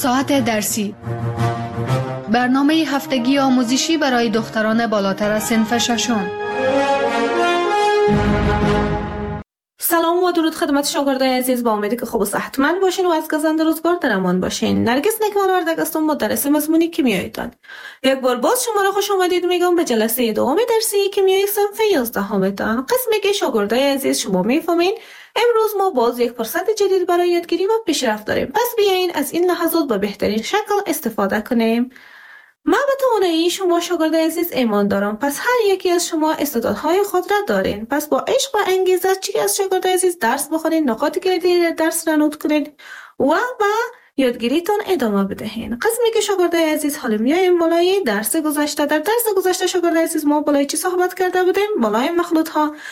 ساعت درسی، برنامه هفتگی آموزشی برای دختران بالاتر از صنف ششم. سلام و درود خدمت شاگردای عزیز، با امیدی که خوب و صحتمند باشین و از گزند روزگار در امان باشین. نرگس نکمال وردگ هستم، مدرس مضمون کیمیایتان. یک بار باز شما را خوش آمدید میگم به جلسه دوم درسی کیمیای صنف 11 قسمی که شاگردای عزیز شما میفهمین. امروز ما باز یک فرصت جدید برای یادگیری و پیشرفت داریم. پس بیاین از این لحظات به بهترین شکل استفاده کنیم. من به توانایی شما شاگردای عزیز ایمان دارم. پس هر یکی از شما استعدادهای خود را دارین. پس با عشق و انگیزه چی از شاگردای عزیز درس بخونین، نکات کلیدی درس را نوت کنین و یادگیریتون ادامه بدهین. قسمی که شاگردای عزیز حالا میایم بالای درس گذشته. در درس گذشته شاگردای عزیز ما بالای چی صحبت کرده بودیم؟ بالای مخلوط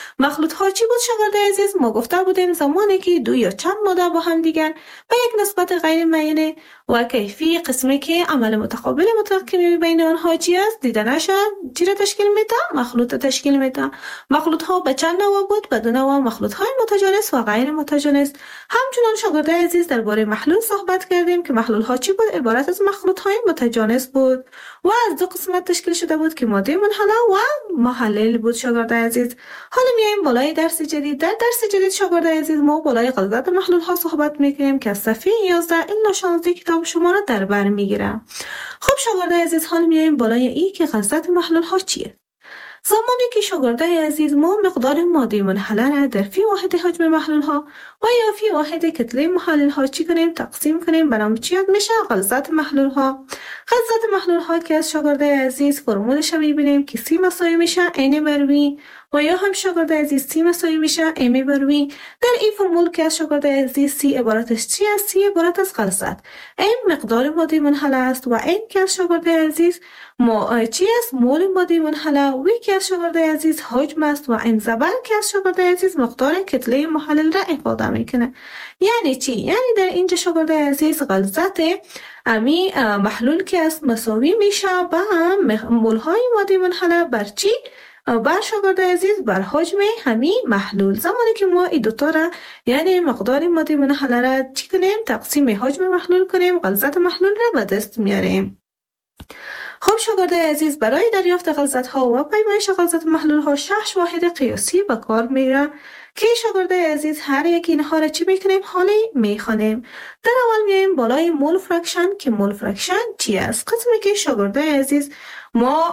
ها چی بود شاگردای عزیز؟ ما گفته بودیم زمانی که دو یا چند ماده با هم دیگر به یک نسبت غیر معینه و کیفی، قسمی که عمل متقابل مطلق کیمیایی بین آنها چی است دیده نشد، چی را تشکیل میده؟ مخلوط تشکیل میده. مخلوط ها به چند نوع بود؟ به دو نوع، مخلوط های متجانس و غیر متجانس. همچنان شاگردای عزیز درباره محلول صحبت کردیم که محلول ها چی بود؟ عبارت از مخلوط های متجانس بود و از دو قسمت تشکیل شده بود که ماده منحله و محلل بود شاگردای عزیز. حالا میایم بالای درس جدید. در درس جدید شاگردای عزیز ما بالای غلظت محلول ها صحبت میکنیم که از صفحه 11 الی 16 کتاب شما را در بر میگیره. خب شاگردای عزیز حالا میایم بالای این که غلظت محلول ها چیه. زمانی که شاگردای عزیز ما مقدار ماده منحله را در فی واحد حجم محلول ها و یا فی واحد کتله محلول ها چی کنیم؟ تقسیم کنیم. برام چی یاد میشه؟ غلظت محلول ها. غلظت محلول ها که از شاگردای عزیز فرمولش میبینیم که سی مساوی میشه n بر v و یا هم شاگردای عزیز سی مساوی میشه m بر v. در این فرمول که از شاگردای عزیز سی عبارت از چی است؟ سی عبارت از غلظت، m مقدار ماده منحله است و n که از شاگردای عزیز چی است؟ مول ماده منحله. و که از شاگردای عزیز حجم است و m زبر که از شاگردای عزیز مقدار کتله محلل را افاده میکنه. یعنی چی؟ یعنی در اینجا شاگردای عزیز غلظت امی محلول که است مساوی میشه به مول های ماده منحله بر چی؟ بر شاگردای عزیز بر حجم همی محلول. زمانی که ما این دوتا را یعنی مقدار ماده منحله را چی کنیم؟ تقسیم حجم محلول کنیم، غلظت محلول را به دست میاریم. خب شاگردای عزیز برای دریافت غلظت ها و پیمایش غلظت محلول ها 6 واحد قیاسی به کار میره که شاگردای عزیز هر یک اینها را چی میکنیم؟ حالی میخوانیم. در اول میایم بالای مول فرکشن که مول فرکشن چی است؟ قسمی که شاگردای عزیز ما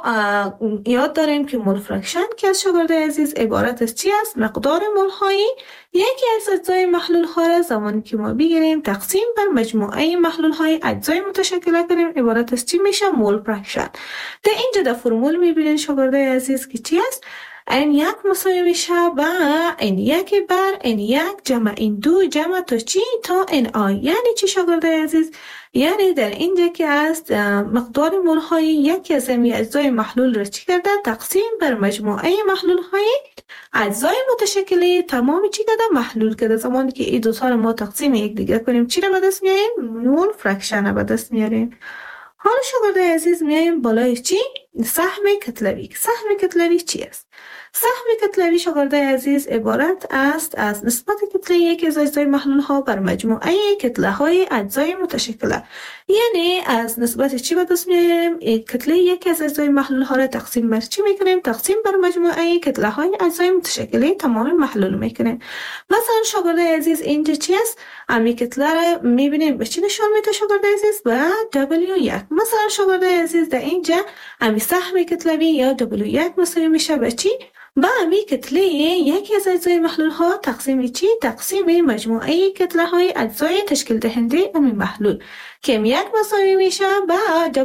یاد داریم که مول فرکشن که از شاگردای عزیز عبارت از چی است؟ مقدار مول هایی یکی از اجزای محلول ها را زمانی که ما بگیریم تقسیم بر مجموعه محلول های اجزای متشکل کنیم عبارت از چی میشه؟ مول فرکشن. در اینجا در فرمول میبینید شاگردای عزیز که چی است؟ این یک مساوی میشه با این یک بر این یک جمع این دو جمع تا چی؟ تا این آی. یعنی چی شاگردای عزیز؟ یعنی در اینجا که است مقدار مول های یکی از این اجزای محلول را چی کرده؟ تقسیم بر مجموعه محلول های اجزای متشکل تمام چی کرده؟ محلول کرده. زمانی که این دو تا را ما تقسیم یک دیگه کنیم چی را به دست میاریم؟ مول فرکشن را به دست میاریم. حالا شاگردای عزیز میایم بالای چی؟ سهم کتلوی. سهم کتلوی چی است؟ سهم کتلوی شاگردای عزیز عبارت است از نسبت کتله یکی از اجزای محلول ها بر مجموعه کتله های اجزای متشکله. یعنی از نسبت چی به دست میاریم؟ کتله یکی از اجزای محلول ها را تقسیم بر چی میکنیم؟ تقسیم بر مجموعه کتله های اجزای متشکله تمام محلول میکنیم. مثلا شاگردای عزیز اینجا چی است؟ امی کتله را میبینیم به چی نشان میده شاگردای عزیز؟ به W1. مثلا شاگردای عزیز در اینجا امی سهم کتلوی یا W1 مساوی میشه به چی؟ با امی کتله یکی از اجزای محلول ها تقسیم چی؟ تقسیم مجموعه کتله های اجزای تشکیل دهنده امی محلول که M1 مساوی میشه با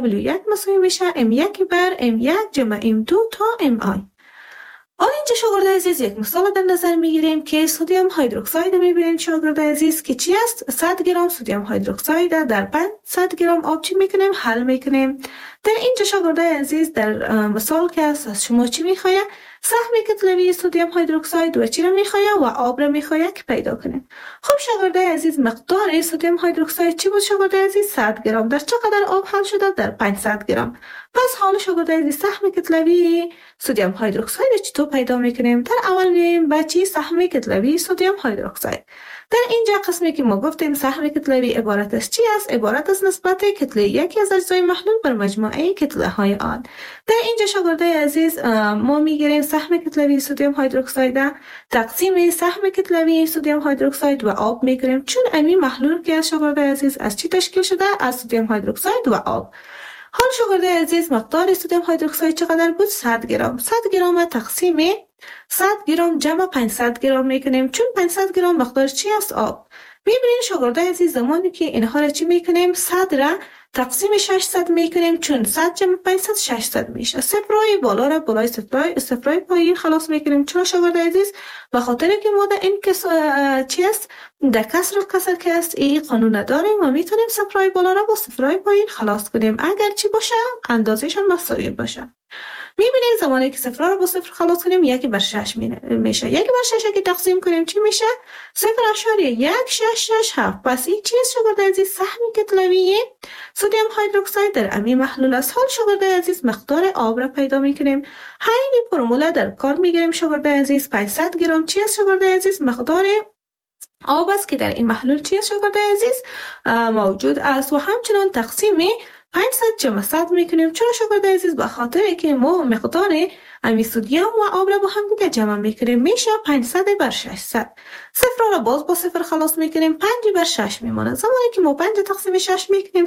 W1 مساوی میشه M1 بر M1 جمع M2 تا MI. حالا اینجا شاگردای عزیز یک مثال در نظر میگیریم که سدیم هیدروکساید میبینید شاگردای عزیز که چی است؟ 100 گرم سدیم هیدروکساید در 500 گرم آب چی میکنیم؟ حل میکنیم. در اینجا شاگردای عزیز در مثال که از شما چی میخواید؟ سهم کتلوی سدیم هیدروکساید و چی را میخواید؟ و آب را میخواید که پیدا کنیم. خب شاگردای عزیز مقدار سدیم هیدروکساید چی بود شاگردای عزیز؟ 100 گرم. در چقدر آب حل شده؟ در 500 گرم. پس حالا شاگردای عزیز سهم کتلوی سدیم هیدروکساید چطور پیدا میکنیم؟ در اول میریم به چی؟ سهم کتلوی سدیم هیدروکساید. در اینجا قسمی که ما گفتیم سهم کتلوی عبارت از چی است؟ عبارت از نسبت کتله یکی از اجزای محلول بر مجموعه کتله های آن. در اینجا شاگردای عزیز ما میگیریم سهم کتلوی سدیم هیدروکساید تقسیم سهم کتلوی سدیم هیدروکساید و آب میگیریم، چون امی محلول که شاگردای عزیز از چی تشکیل شده؟ از سدیم هیدروکساید و آب. حال شاگردای عزیز مقدار سدیم هیدروکساید چقدر بود؟ 100 گرم. 100 گرم تقسیم 100 گرم جمع 500 گرم میکنیم، چون 500 گرم مقدار چی است؟ آب. میبینین شاگردای عزیز زمانی که اینها را چی میکنیم؟ 100 را تقسیم 600 میکنیم، چون 100 جمع 500 600 میشه. صفرای بالا را بالای صفرای پایین خلاص میکنیم. چرا شاگردای عزیز؟ به خاطر که ما در این چی است؟ در کسر که است این قانون داریم و میتونیم صفرای بالا را با صفرای پایین خلاص کنیم اگر چی باشه؟ اندازهشان مساوی باشه. میبینید زمانی که صفر رو با صفر خلاص کنیم 1/6 میشه. 1/6 که تقسیم کنیم چی میشه؟ 0.1667. پس این چیز شاگردای عزیز سهم کتلوی سدیم هیدروکساید در امی محلول است. حال شاگردای عزیز مقدار آب را پیدا میکنیم. همین فرموله در کار میگیریم شاگردای عزیز. 500 گرم چی است شاگردای عزیز؟ مقدار آب است که در این محلول چی است شاگردای عزیز؟ موجود است و همچنان تقسیم 500 جمع 100 میکنیم. چرا شاگردای عزیز؟ به خاطر که ما مقدار امی سدیم و آب را با هم دیگه جمع میکنیم، میشه 500/600. صفر را باز با صفر خلاص میکنیم، 5/6 میمونه. زمانی که ما 5 تقسیم 6 میکنیم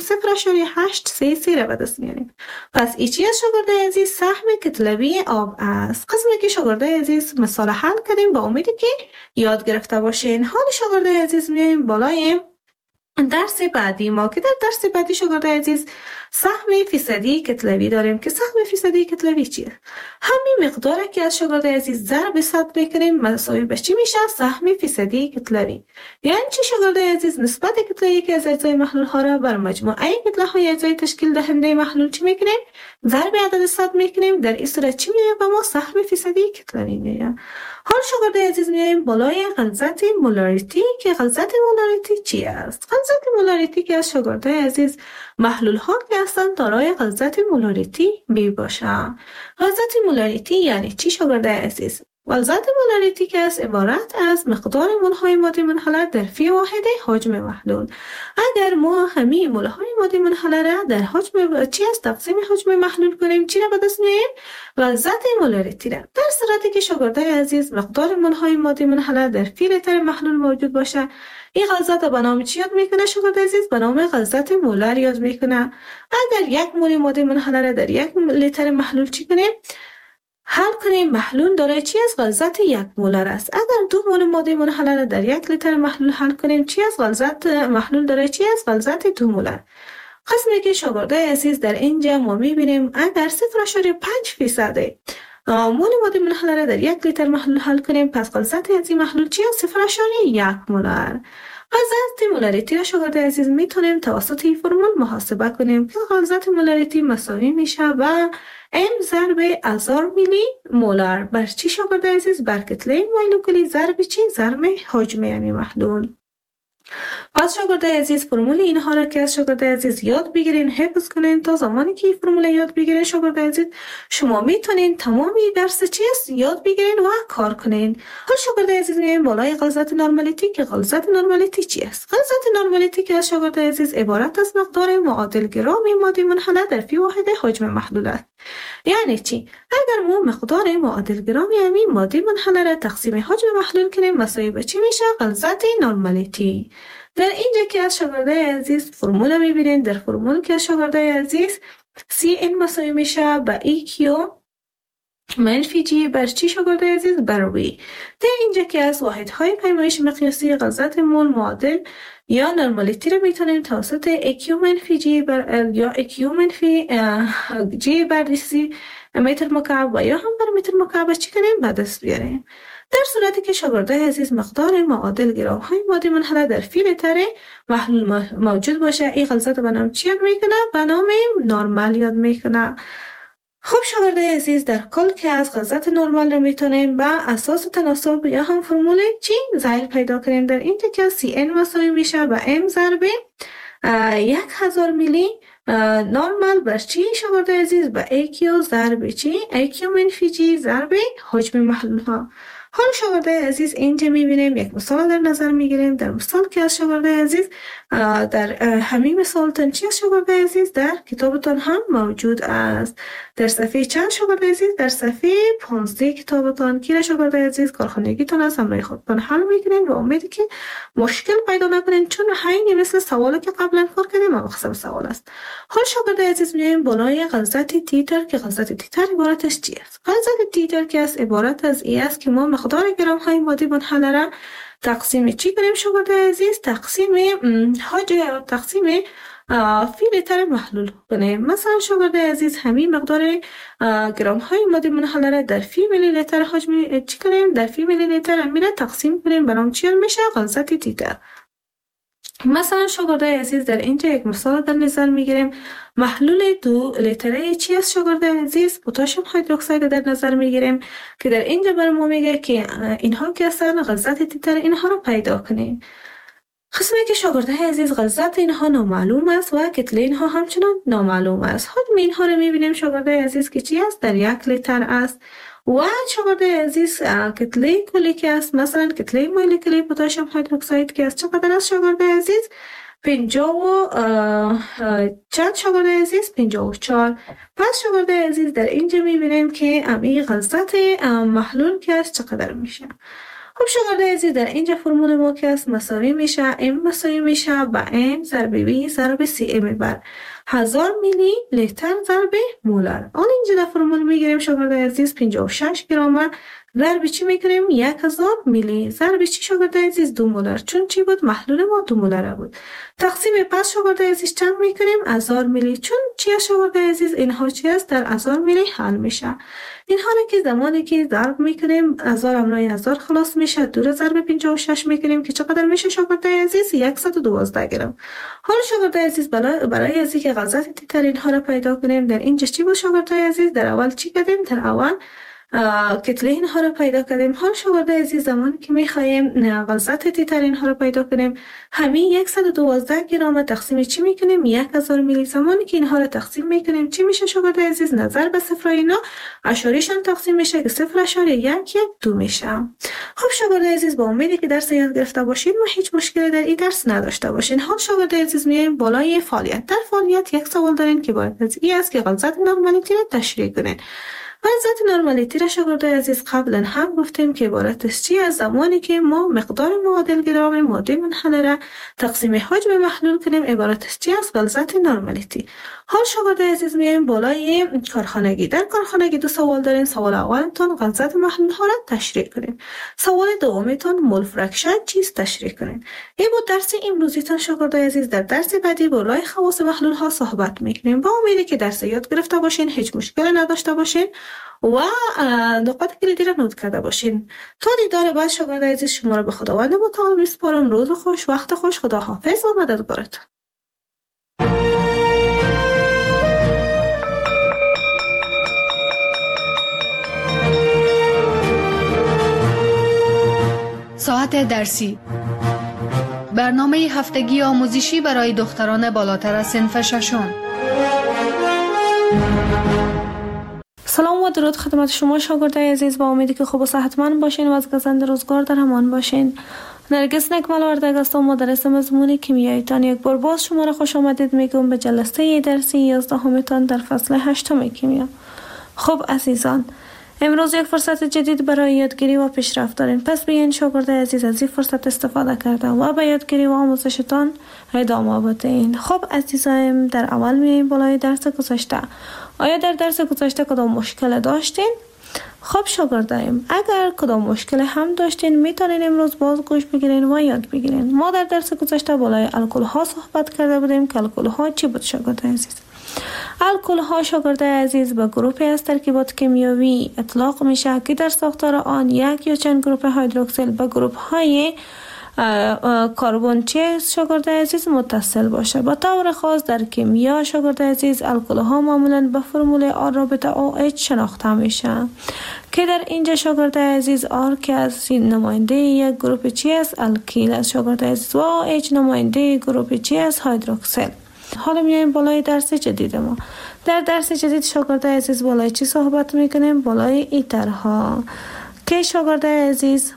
0.833 را به دست میاریم. پس این چی است شاگردای عزیز؟ سهم کتلوی آب است. قسمی که شاگردای عزیز مثال حل کردیم با امیدی که یاد گرفته باشین. حال شاگردای عزیز میایم بالای درس بعدی ما که در درس بعدی شاگردای عزیز سهم فیصدی کتلوی داریم که سهم فیصدی کتلوی چیه؟ همین مقداری که از شاگردای عزیز ضرب 100 میکنیم مساوی به چی میشه؟ سهم فیصدی کتلوی. یعنی چی شاگردای عزیز؟ نسبت کتله که از اجزای محلول ها را بر مجموعه کتله های اجزای تشکیل دهنده محلول چی میکنیم؟ ضرب عدد 100 میکنیم. در این صورت چی میاد به ما؟ سهم فیصدی کتلوی میاد. حال شاگردای عزیز میایم بالای غلظت مولاریتی که غلظت مولاریتی چی است؟ غلظت مولاریتی که از شاگردای عزیز محلول ها که هستند دارای غلظت مولاریتی می باشند. غلظت مولاریتی یعنی چی شاگردای عزیز؟ غلظت مولاریتی که از عبارت از مقدار مولهای ماده منحله در فی واحد حجم محلول. اگر ما همین مولهای ماده منحله را در حجم چی است تقسیم حجم محلول کنیم چی را به دست میاریم؟ غلظت مولاریتی را. در صورتی که شاگردای عزیز مقدار مولهای ماده منحله در فی لیتر محلول موجود باشه، این غلظت به نام چی یاد میکنه شاگردای عزیز؟ به نام غلظت مولر یاد میکنه. اگر 1 مول ماده منحله را در 1 لیتر محلول چی کنیم؟ حل کنیم محلول دارای چی از غلظت 1 مولر است. اگر 2 مول ماده منحله را در 1 لیتر محلول حل کنیم چی از غلظت محلول دارای چی از غلظت 2 مولر. قسمی که شاگردای عزیز در اینجا ما میبینیم اگر 0.5% مول ماده منحله را در 1 لیتر محلول حل کنیم پس غلظت از این محلول چی است؟ 0.1 مولر. غلظت مولاریتی را شاگردای عزیز میتونیم توسط این فرمول محاسبه کنیم که غلظت مولاریتی مساوی میشه و M ضرب 1000 میلی مولر بر چی شاگردای عزیز؟ بر کتله مولکولی ضرب چی؟ ضرب حجم امی محلول. پس شاگردای عزیز فرمول اینها را که از شاگردای عزیز یاد بگیرین حفظ کنین تا زمانی که این فرمول یاد بگیرین شاگردای عزیز شما میتونین تمامی درس چیست یاد بگیرین و کار کنین. حالا شاگردای عزیز میایم بالای غلظت نرمالیتی که غلظت نرمالیتی چی است؟ غلظت نرمالیتی که از شاگردای عزیز عبارت از مقدار معادل گرام ماده منحله در فی واحد حجم محلول است. یعنی چی؟ اگر ما مقدار معادل گرام یعنی ماده منحله را تقسیم حجم محلول کنیم مساوی به چی میشه؟ غلظت نرمالیتی. در اینجا که از شاگردای عزیز فرمول میبینین در فرمول که از شاگردای عزیز Cn مساوی میشه به EQ منفی G بر چی شاگردای عزیز؟ بر V. در اینجا که از واحدهای پیمایش مقیاسی غلظت مول معادل یا نرمالیتی رو میتونیم توسط EQ منفی G بر L یا EQ منفی G بر DC متر مکعب و یا هم بر متر مکعب چی کنیم؟ به دست بیاریم. در صورتی که شاگردای عزیز مقدار معادل گرام های ماده منحله در فی لیتر محلول موجود باشه این غلظت به نام چی یاد میکنه؟ به نام نرمال یاد میکنه. خب شاگردای عزیز در کل که از غلظت نرمال رو میتونیم به اساس تناسب یا هم فرمول چی زائل پیدا کنیم. در اینجا که Cn مساوی میشه به M ضرب 1000 میلی نورمال بر چی شاگرد عزیز؟ به AQ ضرب چی؟ AQ منفی G ضرب حجم محلول ها. حالا شاگرد عزیز اینجا میبینیم یک مثال در نظر میگیریم. در مثال که از شاگرد عزیز در همین مثال چی از شاگرد عزیز در کتابتان هم موجود است. در صفحه چند شاگرد عزیز؟ در صفحه 15 کتابتان که شاگرد عزیز کارخانگیتان از همراه خودتان حل میکنین و امیدی که مشکل پیدا نکنین، چون همین مثل سوالی که قبلا کار کردیم مقصد سوال است. حال شاگرد عزیز میایم بالای غلظت تیتر که غلظت تیتر عبارتش چی است؟ غلظت تیتر که است عبارت از این است که ما مقدار گرم های مادی منحله را تقسیم چی کنیم شاگرد عزیز؟ تقسیم فی لیتر محلول کنیم. مثلا شاگرد عزیز همین مقدار گرم های ماده منحله را در فی میلی لیتر حجم چی کنیم؟ در فی میلی لیتر امیره تقسیم کنیم، برام چی میشه؟ غلظت تیتر. مثلا شاگرد عزیز در اینجا یک مثال در نظر میگیریم. محلول 2 لیتره چی است شاگرد عزیز؟ پتاسیم هیدروکساید در نظر میگیریم که در اینجا برام میگه که اینها که هستن غلظت تیتر اینها رو پیدا کنیم. قسمی که شاگرد عزیز غلظت اینها نامعلوم است و کتله اینها همچنان نامعلوم است. حجم اینها رو میبینیم شاگرد عزیز که چی است؟ در 1 لیتر است. و شاگرد عزیز کتله کلی که است، مثلا کتله مولکولی پتاسیم هیدروکساید که است چقدر است شاگرد عزیز؟ 50 چند شاگرد عزیز؟ 54. پس شاگرد عزیز در اینجا میبینیم که امی غلظت محلول که است چقدر میشه. خب شاگرد عزیز در اینجا فرمول ما که است مساوی میشه M مساوی میشه با M ضرب V ضرب CM بر 1000 میلی لیتر ضرب مولر. آن اینجا در فرمول میگیریم شاگرد عزیز 56 گرم ضرب چی میکنیم؟ 1000 میلی ضرب چی شاگرد عزیز؟ 2 مولر، چون چی بود؟ محلول ما 2 مولر بود. تقسیم پس شاگرد عزیز چند میکنیم؟ 1000 میلی، چون چی شاگرد عزیز؟ اینها چی است؟ در 1000 میلی حل میشه. اینها را که زمانی که ضرب میکنیم 1000 امرای 1000 خلاص میشه، 2 ضرب 56 میکنیم که چقدر میشه شاگرد عزیز؟ 112 گرم. حالا شاگرد عزیز برای از اینکه غلظت تیتر اینها را پیدا کنیم در اینجا چی بود شاگرد عزیز؟ در اول چی کردیم؟ در اول کتله اینها را پیدا کردیم. حال شاگرد عزیز زمانی که میخوایم غلظت تیتر اینها را پیدا کنیم همین 112 گرم تقسیم چی میکنیم؟ 1000 میلی. زمانی که اینها را تقسیم میکنیم چی میشه شاگرد عزیز؟ نظر به صفر اینا اشاریشان تقسیم میشه که 0.12 میشه. خب شاگرد عزیز با امیدی که درس یاد گرفته باشین و هیچ مشکلی در این درس نداشته باشین. حال شاگرد عزیز میایم بالای فعالیت. در فعالیت یک سوال دارین که باید از این است که غلظت نورمالیتی را تشریح کنین. غلظت نورمالیتی را شاگرد عزیز قبلا هم گفتیم که عبارت است چی؟ از زمانی که ما مقدار معادل گرم ماده منحله را تقسیم حجم محلول کنیم عبارت است چی؟ از غلظت نورمالیتی. حال شاگرد عزیز میایم بالای کارخانگی. در کارخانگی 2 سوال دارین. سوال اولتون غلظت محلول ها را تشریح کنین. سوال دومتون مول فرکشن چیست تشریح کنین. این بود درس امروزیتون شاگرد عزیز. در درس بعدی بالای خواص محلول ها صحبت میکنیم. با امیدی که درس یاد گرفته باشین، هیچ مشکلی نداشته باشین و نقاط کلیدی را نوت کرده باشین. تا دیدار بعد شاگرد عزیز شما را به خداوند متعال میسپارم. روز خوش، وقت خوش، خدا حافظ و مددگارتون. ساعت درسی برنامه هفتگی آموزشی برای دختران بالاتر از صنف ششم. سلام و درود خدمت شما شاگردای عزیز. با امیدی که خوب و صحتمند باشین و از گزند روزگار در امان باشین. نرگس نکمل وردگ هستم، مدرس مضمون کیمیاییتان. یک بار باز شما را خوش آمدید میگم به جلسه درسی 11 در فصل 8 کیمیا. خب عزیزان، امروز یک فرصت جدید برای یادگیری و پیشرفت دارین. پس بیاین شاگردای عزیز از این فرصت استفاده کرده و به یادگیری و آموزشتان ادامه بدین. خب عزیزایم، در اول میایم بالای درس گذشته. آیا در درس گذشته کدام مشکل داشتین؟ خب شاگردایم، اگر کدام مشکل هم داشتین میتونین امروز باز گوش بگیرین و یاد بگیرین. ما در درس گذشته بالای الکل ها صحبت کرده بودیم که الکل ها چی بود شاگردای عزیز؟ الکل ها شاگردای عزیز به گروهی از ترکیبات کیمیایی اطلاق میشه که در ساختار آن یک یا چند گروه هیدروکسیل به گروه های کربن چی است شاگرد عزیز متصل باشه. به طور خاص در کیمیا شاگرد عزیز الکل ها معمولا به فرمول آر رابطه OH شناخته میشه که در اینجا شاگرد عزیز آر که از نماینده یک گروپ چی است الکیل است شاگرد عزیز و OH نماینده گروپ چی است هیدروکسیل. حالا میایم بالای درس جدید ما. در درس جدید شاگرد عزیز بالای چی صحبت میکنیم؟ بالای ایترها که شاگرد عزیز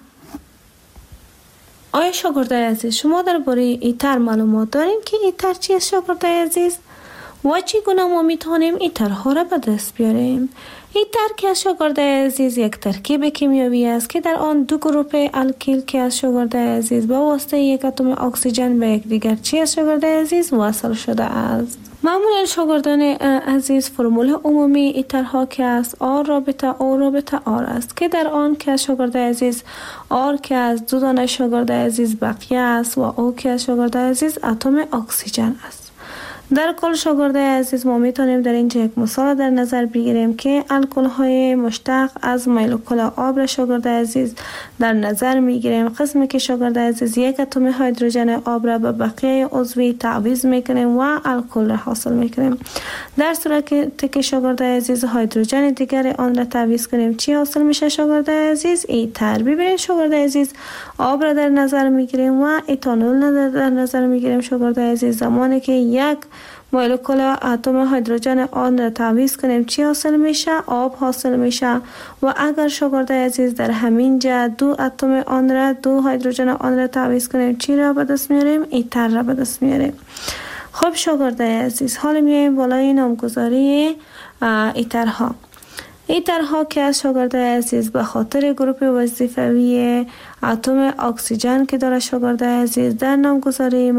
آیا شاگرد عزیز شما درباره ایتر معلومات دارین که ایتر چی است شاگرد عزیز و چگونه ما میتونیم ایترها را به دست بیاریم؟ ایتر که از شاگرد عزیز یک ترکیب کیمیایی است که در آن دو گروپ الکیل که از شاگرد عزیز به واسطه یک اتم اکسیژن به یک دیگر چی از شاگرد عزیز وصل شده است. معمولا شاگردان عزیز فرمول عمومی ایترها که است آر رابطه او رابطه آر است که در آن که از شاگرد عزیز آر که از دو دانه شاگرد عزیز بقیه است و او که از شاگرد عزیز اتم اکسیژن است. در کل شاگرد عزیز ما میتونیم در اینجا یک مثال در نظر بگیریم که الکل های مشتق از مولکول آب را شاگرد عزیز در نظر میگیریم. قسمی که شاگرد عزیز یک اتم هیدروژن آب را به بقیه عضوی تعویض میکنیم و الکل را حاصل میکنیم. در صورتی که شاگرد عزیز هیدروژن دیگر آن را تعویض کنیم چی حاصل میشه شاگرد عزیز؟ ایتر. ببینید شاگرد عزیز آب را در نظر میگیریم و ایتانول در نظر میگیریم شاگرد عزیز. زمانی که یک مولکول اتم هیدروژن آن را تعویض کنیم چی حاصل میشه؟ آب حاصل میشه. و اگر شاگرد عزیز در همین جا دو اتم آن را دو هیدروژن آن را تعویض کنیم چی را به دست میاریم؟ ایتر را به دست میاریم. خب شاگرد عزیز حالا میایم بالای نامگذاری ایترها. ایترها که از شاگرد عزیز به خاطر گروپ وظیفوی اتم اکسیژن که داره شاگرد عزیز در نامگذاری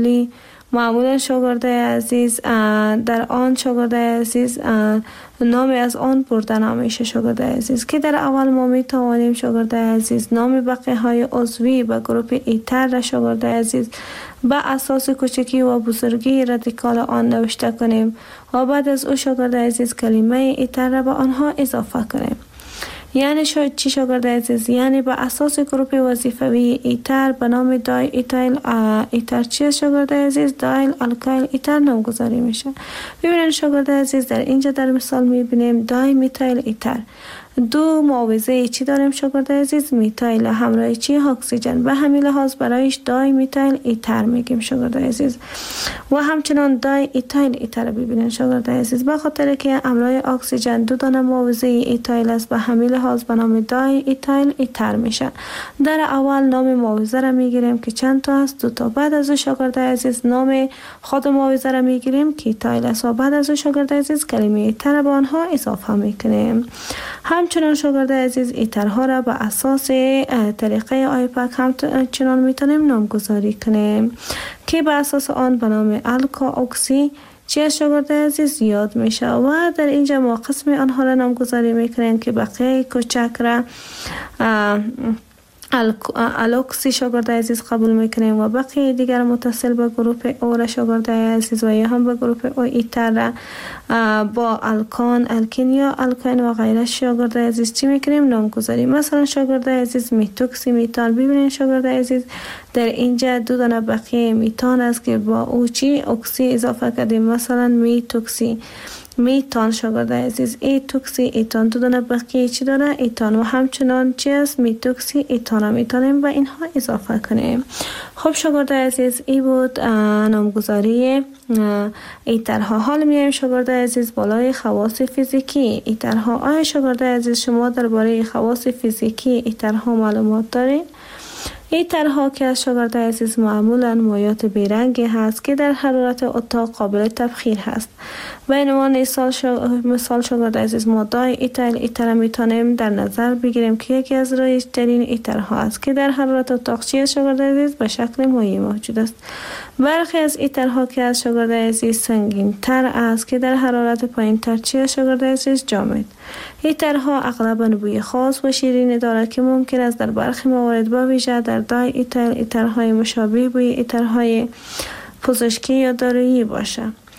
معمولا شاگرد عزیز در آن شاگرد عزیز نامی از آن برده نمیشه شاگرد عزیز که در اول ما می توانیم شاگرد عزیز نام بقیه های عضوی به گروپ ایتر را شاگرد عزیز به اساس کوچکی و بزرگی رادیکال آن نوشته کنیم و بعد از او شاگرد عزیز کلمه ایتر را به آنها اضافه کنیم. یعنی چی شاگرد عزیز؟ یعنی به اساس گروپ وظیفوی ایتر به نام دای ایتایل ایتر چی شاگرد عزیز؟ دایل الکایل ایتر نامگذاری میشه. ببینید شاگرد عزیز در اینجا در مثال میبینیم دای میتایل ایتر. دو معاوضه چی داریم شاگرد عزیز؟ میتایل همراه چی؟ اکسیژن. به همین لحاظ برایش دای میتایل ایتر میگیم شاگرد عزیز. و همچنان دای ایتایل ایتر ببینید شاگرد عزیز به خاطر که همراه اکسیژن دو دانه معاوضه ایتایل است به همین لحاظ به نام دای ایتایل ایتر میشه. در اول نام معاوضه را میگیریم که چند تا است؟ دو تا. بعد از شاگرد عزیز نام خود معاوضه را میگیریم که ایتایل است و بعد از شاگرد عزیز کلمه ایتر به آنها اضافه میکنیم. همچنان شاگرد عزیز ایترها را به اساس طریقه آیپک همچنان میتونیم نامگذاری کنیم که به اساس آن به نام الکا اکسی چی شاگرد عزیز یاد میشه و در اینجا ما قسم آنها را نامگذاری میکنیم که بقیه کوچک را الوکسی شاگرد عزیز قبول میکنیم و بقیه دیگر متصل به گروپ او را شاگرد عزیز و یا هم به گروپ او ایتر را با الکان الکین یا الکاین و غیره شاگرد عزیز چی میکنیم؟ نامگذاری. مثلا شاگرد عزیز میتوکسی میتان. ببینید شاگرد عزیز در اینجا دو دانه بقیه میتان است که با او چی اکسی اضافه کردیم. مثلا میتوکسی میتان شاگرد عزیز ایتوکسی ایتان دو دانه بقیه چی داره؟ ایتان. و همچنان چی است؟ میتوکسی ایتان میتونیم و اینها اضافه کنیم. خب شاگرد عزیز ای بود نامگذاری ایترها. حال میایم شاگرد عزیز بالای خواص فیزیکی ایترها. آیا شاگرد عزیز شما درباره خواص فیزیکی ایترها معلومات دارید؟ ایترها که از شاگرد عزیز معمولا مایات بیرنگی هست که در حرارت اتاق قابل تبخیر هست. به عنوان مثال شاگرد عزیز ما دای ایتایل ایتر میتونیم در نظر بگیریم که یکی از رایج ترین ایترها است که در حرارت اتاق چی شاگرد عزیز به شکل مایع موجود است. برخی از ایترها که از شاگرد عزیز سنگین تر است که در حرارت پایین تر چی شاگرد عزیز جامد. ایترها اغلباً بوی خاص و شیرین دارد که ممکن است در برخی موارد با ویژه در دای ایتایل ایترهای مشابه بوی ایترهای پزشکی یا دارویی باشه.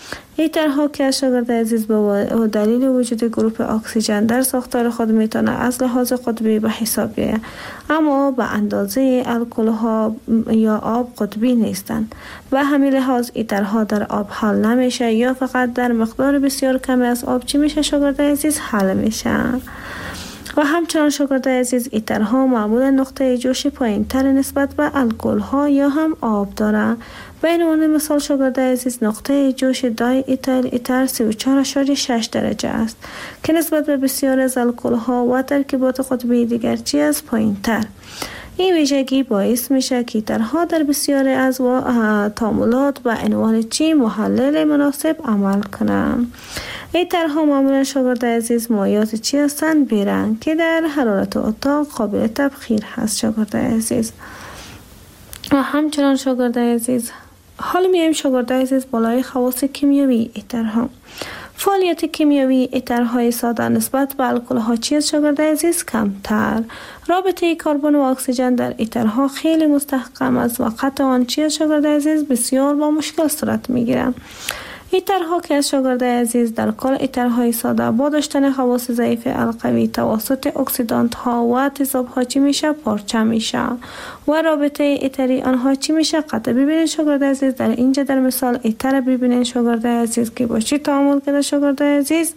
ایترها که شاگرد عزیز به دلیل وجود گروپ اکسیژن در ساختار خود میتونه از لحاظ قطبی به حساب بیاید، اما به اندازه الکل ها یا آب قطبی نیستند. به همین لحاظ ایترها در آب حل نمیشه یا فقط در مقدار بسیار کمی از آب چی میشه شاگرد عزیز حل میشه. و همچنان شاگرد عزیز ایترها معمولا نقطه جوش پایین تر نسبت به الکل ها یا هم آب دارند. به عنوان مثال شاگرد عزیز نقطه جوش دای ایتایل ایتر 34.6 درجه است که نسبت به بسیار از الکل ها و ترکیبات قطبی دیگر چی از پایین تر. این ویژگی باعث میشه که ایترها در بسیاری از تعاملات به عنوان چی محلل مناسب عمل کنند. ایترها معمولا شاگرد عزیز مایعات چی هستند؟ بیرنگ که در حرارت اتاق قابل تبخیر هست شاگرد عزیز. و همچنان شاگرد عزیز حالا میایم شاگرد عزیز بالای خواص کیمیایی ایترها. فعالیت کیمیایی ایترهای ساده نسبت به الکل ها چی است شاگرد عزیز؟ کمتر. رابطه کربن و اکسیژن در ایترها خیلی مستحکم است و قطع آن چی است شاگرد عزیز؟ بسیار با مشکل صورت میگیره. ایترها که از شاگرد عزیز در کل ایترهای ساده با داشتن خواص ضعیف القوی توسط اکسیدانت ها و تیزاب ها چی میشه؟ پارچه میشه و رابطه ایتری آنها چی میشه؟ قطع. ببینید شاگرد عزیز در اینجا در مثال ایتر ببینید شاگرد عزیز که با چی تعامل کرده شاگرد عزیز؟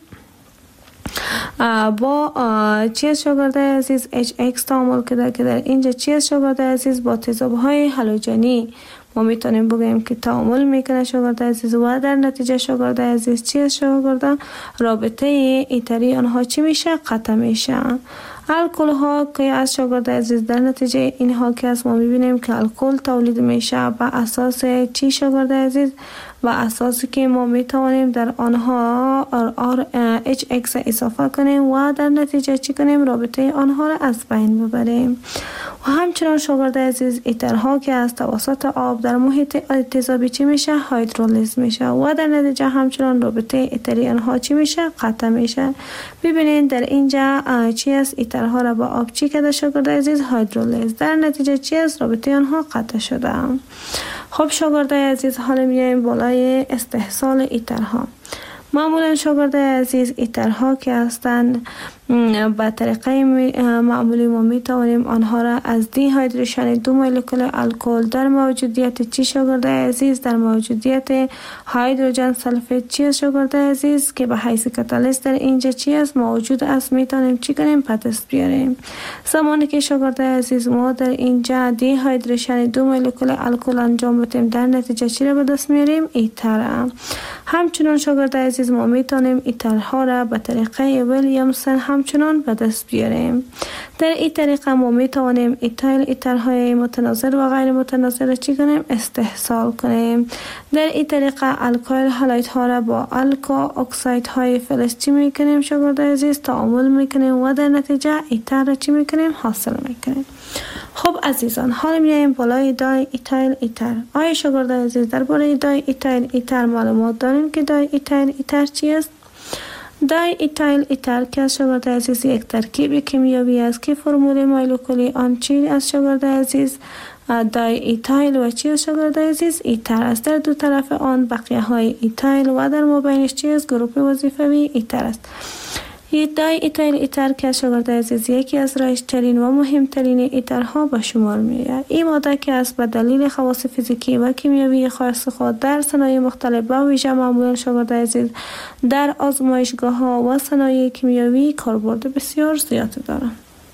با چی از شاگرد عزیز؟ HX تعامل کرده که در اینجا چی از شاگرد عزیز؟ با تیزاب های هالوژنی ما میتونیم بگیم که تعامل میکنه شاگرد عزیز و در نتیجه شاگرد عزیز چی از شاگرد؟ رابطه ایتری آنها چی میشه؟ قطع میشه. الکل ها که از شاگرد عزیز در نتیجه اینها که از ما میبینیم که الکل تولید میشه به اساس چی شاگرد عزیز؟ و اساسی که ما میتوانیم در آنها HX اضافه کنیم و در نتیجه چی کنیم؟ رابطه آنها را از بین ببریم. و همچنان شاگرد عزیز ایترها که از توسط آب در محیط تیزابی چی میشه؟ هیدرولیز میشه و در نتیجه همچنان رابطه ایتری آنها چی میشه؟ قطع میشه. ببینید در اینجا چی است؟ ایترها را با آب چی کرده شاگرد عزیز؟ هیدرولیز. در نتیجه چی است؟ رابطه آنها قطع شده. خب شاگرد عزیز حالا میایم بالای استحصال ایترها. معمولا شاگرد عزیز ایترها که هستند به طریقه معمولی ما میتوانیم آنها را از دی هیدریشن دو مولکول الکل در موجودیت چی شاگرد عزیز؟ در موجودیت هیدروژن سلفید چی است شاگرد عزیز که به حیث کاتالیست در اینجا چی است موجود است میتونیم چی کنیم؟ به دست بیاریم. زمانی که شاگرد عزیز ما در اینجا دی هیدریشن دو مولکول الکل انجام بدیم در نتیجه چی را به دست میاریم؟ ایتر. همچنان شاگرد عزیز ما میتونیم ایترها را به طریقه ویلیامسون همچنان به دست بیاریم. در این طریقه ما میتوانیم ایتایل ایترهای متناظر و غیر متناظر را چی کنیم؟ استحصال کنیم. در این طریقه الکایل هالایت ها را با الکا اکساید های فلز چی میکنیم شاگرد عزیز؟ تعامل میکنیم و در نتیجه ایتر را چی میکنیم؟ حاصل میکنیم. خب عزیزان حالا میایم بالای دای ایتایل ایتر. آیا شاگرد عزیز درباره دای ایتایل ایتر معلومات دارین که دای ایتایل ایتر چی است؟ دای ایتایل ایتر که از شاگرد عزیز یک ترکیب کیمیایی است که فرمول مولکولی آن چی از شاگرد عزیز؟ دای ایتایل و چی از شاگرد عزیز؟ ایتر است. در دو طرف آن بقیه های ایتایل و در مابینش چی است؟ گروپ وظیفوی ایتر است. دای ایتایل ایتر که شاگرد عزیز یکی از رایج‌ترین و مهمترین ایترها به شمار میآید. این ماده که است به دلیل خواص فیزیکی و کیمیایی خاص خود در صنایع مختلف به ویژه معمولا شاگرد عزیز در آزمایشگاه ها و صنایع کیمیایی کاربرد بسیار زیاد دارد.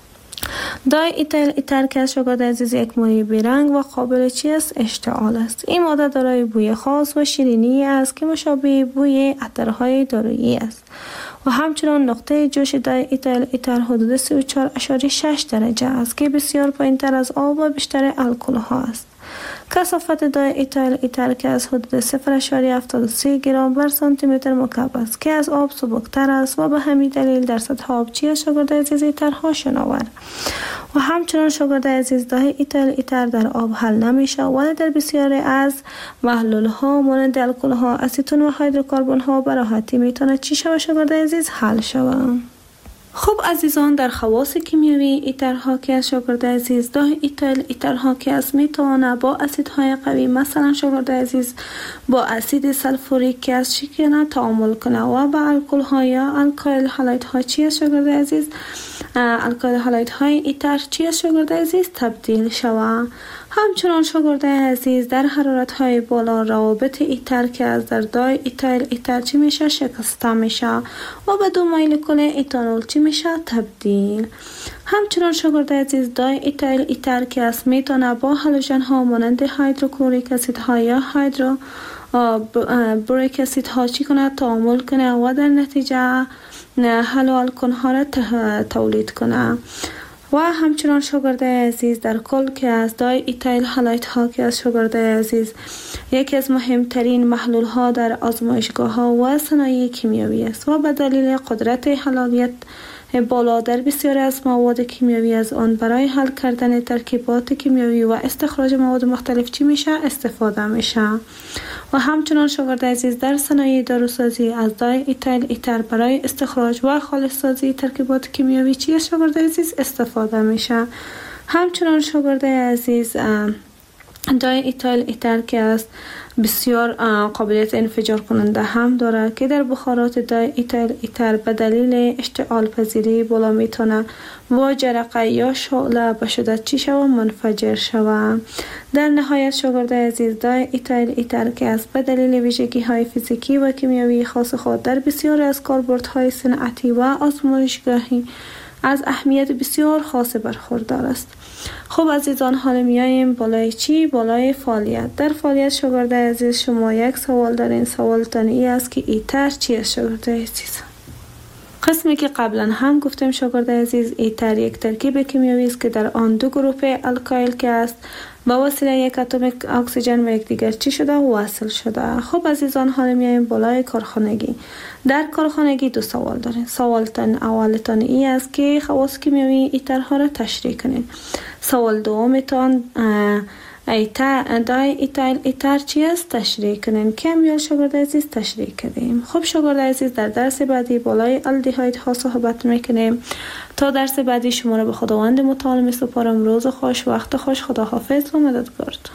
دای ایتایل ایتر که شاگرد عزیز یک مایع بیرنگ و قابل چی است؟ اشتعال است. این ماده دارای بوی خاص و شیرینی است که مشابه بوی عطرهای دارویی است و همچنان نقطه جوش دای ایتایل ایتر حدود 34.6 درجه است که بسیار پایین‌تر از آب و بیشتر الکل ها است. کثافت دای ایتایل ایتر که از حدود 0.73 گرم بر سانتی متر مکعب است که از آب سبکتر است و به همین دلیل در سطح آب چی شاگرد عزیز ایترها شناور. و همچنان شاگرد عزیز دای ایتایل ایتر در آب حل نمیشه ولی در بسیاری از محلول ها مانند الکل ها، اسیتون و هیدروکربن ها به راحتی میتونه چی شود شاگرد عزیز؟ حل شود. خب عزیزان، در خواص کیمیایی ایترها که از شاگرد عزیز دای ایترها که از میتونه با اسیدهای قوی، مثلا شاگرد عزیز با اسید سلفوریک که از شکر تعامل کنه و با الکل ها یا الکایل هالایت ها چی از شاگرد عزیز الکایل هالایت های ایتر چی از شاگرد عزیز تبدیل شود. همچنان شاگرد عزیز در حرارت های بالا روابط ایتر که از در دای ایتر چی میشه شکسته میشه و به دو مولکول ایتانول چی میشه تبدیل. همچنان شاگرد عزیز دای ایتر که از میتونه با هالوژن ها مانند هیدروکلوریک اسید ها یا بوریک اسید ها چی کنه تعامل کنه و در نتیجه هالوآلکن ها را تولید کنه. و همچنان شاگرد عزیز در کل که از دای ایتایل هالایت ها که از شاگرد عزیز یکی از مهمترین محلول ها در آزمایشگاه ها و صنایع کیمیایی است و به دلیل قدرت حلالیت بالا در بسیاری از مواد کیمیایی از آن برای حل کردن ترکیبات کیمیایی و استخراج مواد مختلف چی میشه استفاده میشه. و همچنان شاگرد عزیز در صنایع داروسازی از دای ایتر برای استخراج و خالص سازی ترکیبات کیمیایی چی از شاگرد عزیز استفاده میشه. همچنان شاگرد عزیز دای ایتر که است بسیار قابلیت انفجار کننده هم داره که در بخارات دای ایتر به دلیل اشتعال پذیری بالا میتونه و جرقه یا شعله به شدت چی شود منفجر شود. در نهایت شاگرد عزیز دای ایتر که است به دلیل ویژگی های فیزیکی و کیمیایی خاص خود در بسیاری از کاربردهای صنعتی و آزمایشگاهی از اهمیت بسیار خاص برخوردار است. خب عزیزان، حالا میاییم بالای چی؟ بالای فعالیت. در فعالیت شاگرد عزیز شما یک سوال دارین. سوالتان ای است که ایتر چی است شاگرد عزیز؟ قسمی که قبلا هم گفتیم شاگرد عزیز ایتر یک ترکیب کیمیایی است که در آن دو گروه الکایل که است با وسیله یک اتم اکسیژن و یکدیگر چی شده وصل شده. خب عزیزان، حالا میایم بالای کارخانگی. در کارخانگی دو سوال دارین. سوالتان اولتان ای است که خواص کیمیایی ایترها را تشریح کنین. سوال دومتان ایتر چی است تشریح کنین. کم شاگرد عزیز تشریح کردیم. خب شاگرد عزیز، در درس بعدی بالای الدهاید ها صحبت میکنیم. تا درس بعدی شما را به خداوند متعال میسپارم. روز خوش، وقت خوش، خداحافظ و مددگارتون.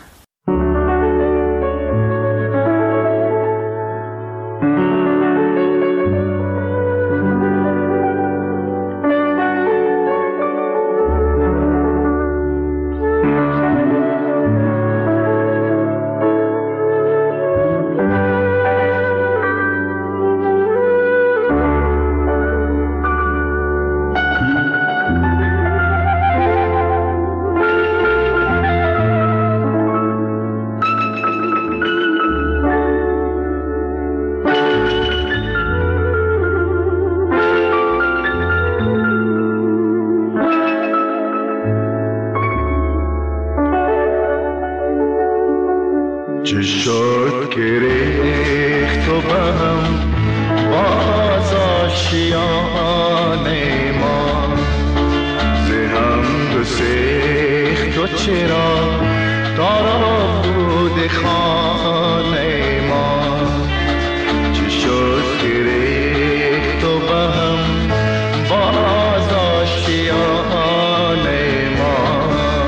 چه شد که ریخت و بهم باز آشیان ما ز هم گسیخت و چرا دارا بود خانه ما. چه شد که ریخت و بهم باز آشیان ما.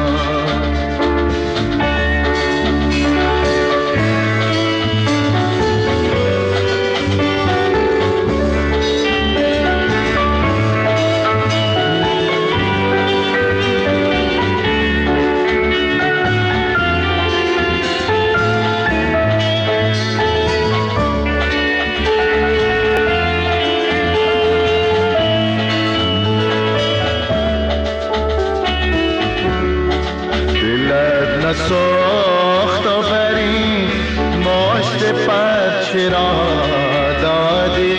ساخت و بری ماشت بچه را دادی.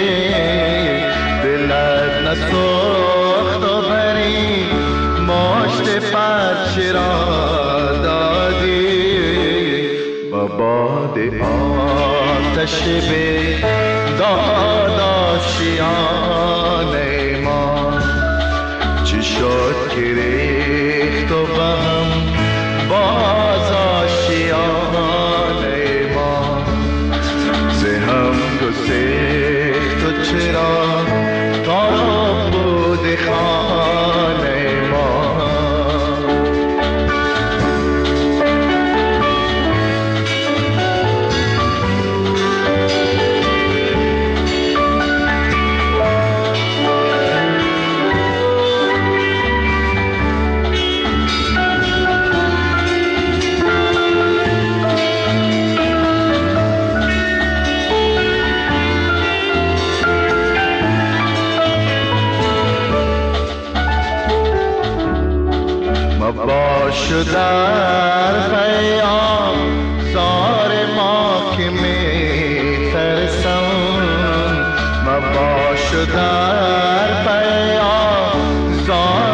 دلت نساخت و بری ماشت بچه را دادی. با باد آتش به داد آشیان ما. چی شد که ریخت و بهم باز آشیان ما. ز هم گسیخت و چرا تا بود مباش در پیام زار ما که می ترسم، مباش در پیام زار